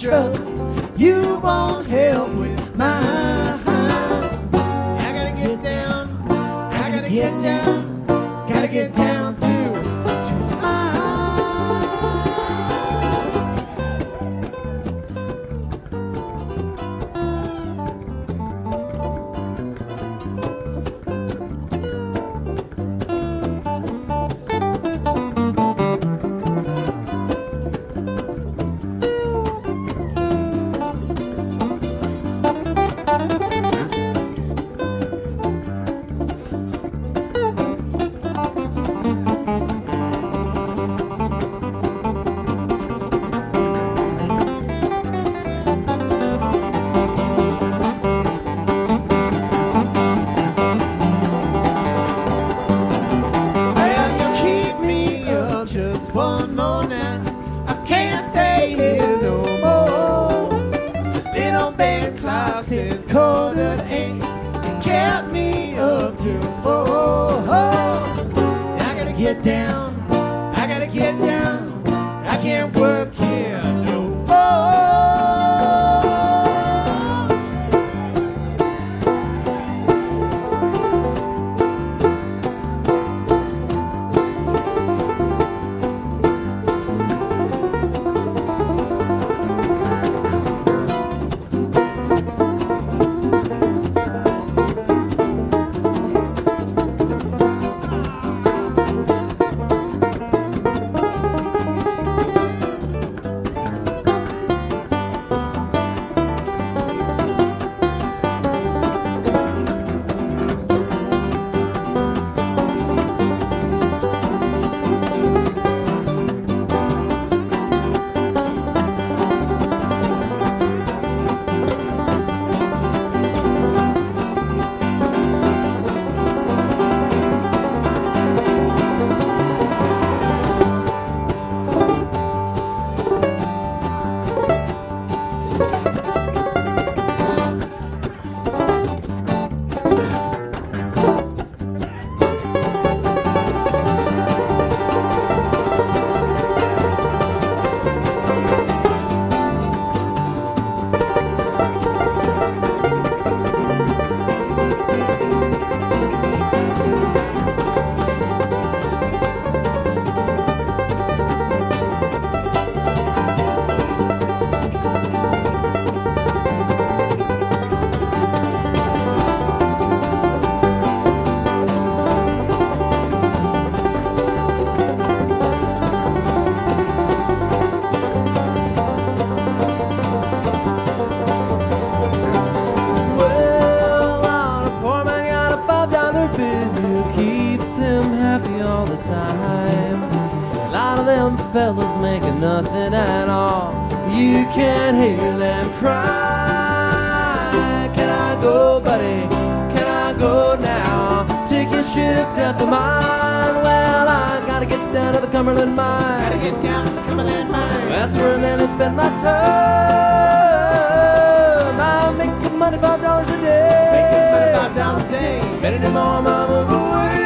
trust. You won't help with mine. I gotta get down, I gotta get down, gotta get down to one more night. I can't stay here no more. Little band clock said 7:45. It kept me up till 4. I gotta get down, I gotta get down. I can't work here no more. Time. A lot of them fellas making nothing at all. You can hear them cry. Can I go, buddy? Can I go now? Take your shift at the mine. Well, I gotta get down to the Cumberland mine. Gotta get down to the Cumberland mine. That's where I spend my time. I make good money, $5 a day. Make good money, $5 a day. Better than mom, I move away.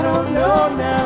don't know now.